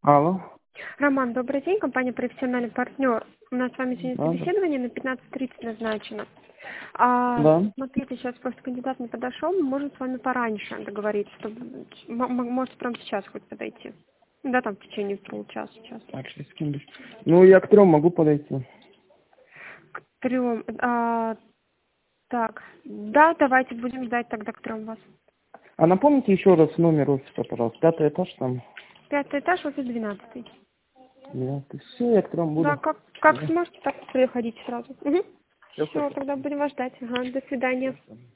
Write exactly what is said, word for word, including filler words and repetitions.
Алло. Роман, добрый день, компания «Профессиональный партнер». У нас с вами сегодня Да, да. собеседование на пятнадцать тридцать назначено. А, Да. смотрите, сейчас просто кандидат не подошел, мы можем с вами пораньше договориться, чтобы м- м- может прямо сейчас хоть подойти. Да, там в течение получаса сейчас. Так, сейчас секунду. Ну, я к трем могу подойти. К трем. А, так, да, давайте будем ждать тогда к трем вас. А напомните еще раз номер офиса, пожалуйста. Пятый этаж там. Пятый этаж, офис двенадцатый. Девятый. Все, я к трем Да, буду. как, как Да. сможете, так приходите сразу. Угу. Всё, Все, хорошо. тогда будем вас ждать. Ага, до свидания. Всё.